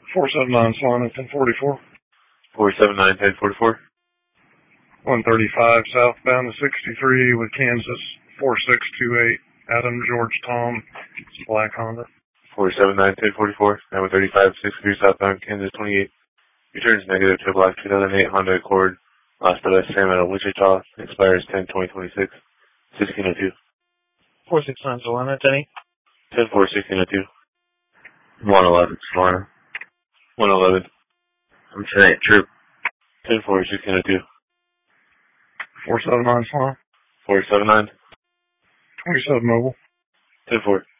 479 Solana, 1044. 479 1044. 135 southbound to 63 with Kansas, 4628. Adam George Tom, black Honda. 479 1044. Now 135 63 southbound Kansas 28. Returns negative to a black 2008 Honda Accord. Lost by Sam out of Wichita. Expires 10/2026. 1602. 469 Solana, 10-8. 10-4, 1602. 111 Solana. 111. I'm 10-8 Troop. 10-4, 1602. 479 Solana. 479. 27 Mobile. 10-4.